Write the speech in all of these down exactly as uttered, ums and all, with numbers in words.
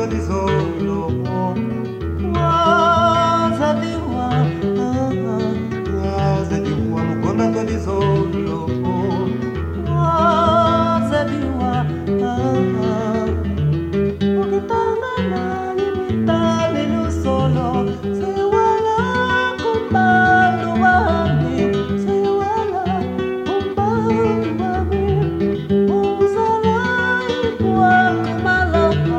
Solo wazaliwa wazaliwa mkonda todi solo wazaliwa ukitangana limitale no solo se wala kumbalo wami se wala kumbalo wami uzala kwa malaka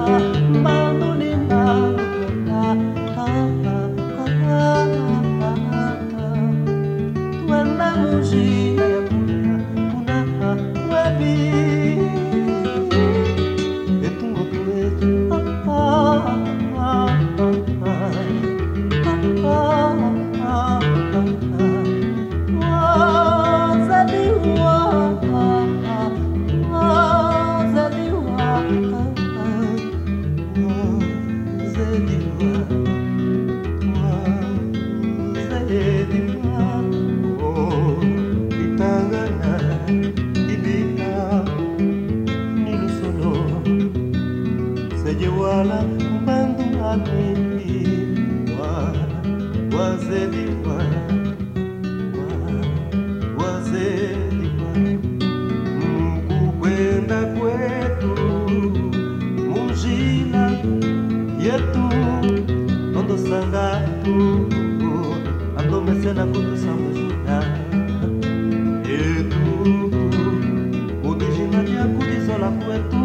wala kubandu amini wa wazeliwa wa wazeliwa mkukwenda kwetu mujila yetu tondo sangatu atomesena kutu samujina yetu udijina dia kudizola kwetu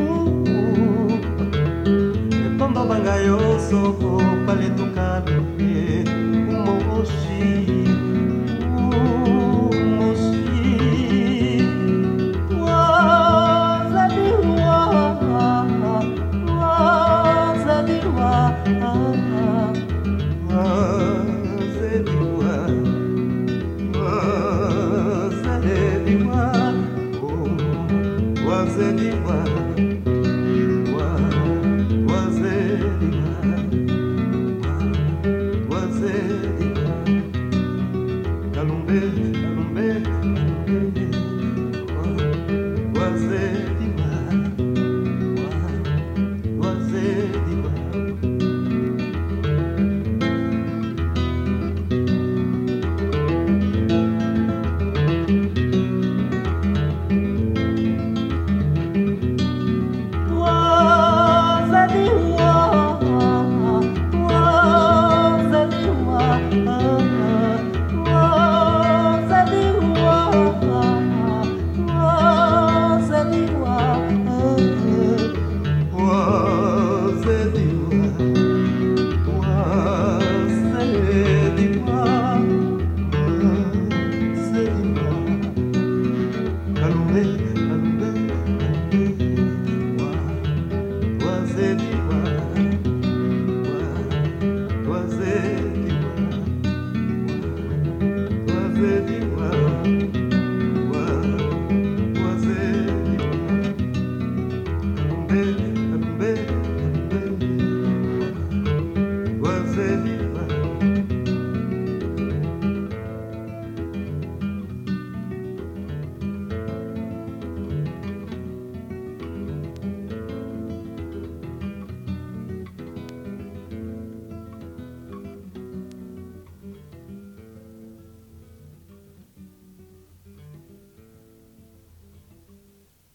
banga yo soko pale tukale umoshi umoshi wazaliwa wazaliwa wazaliwa wazaliwa wazaliwa Wa, wa, wa,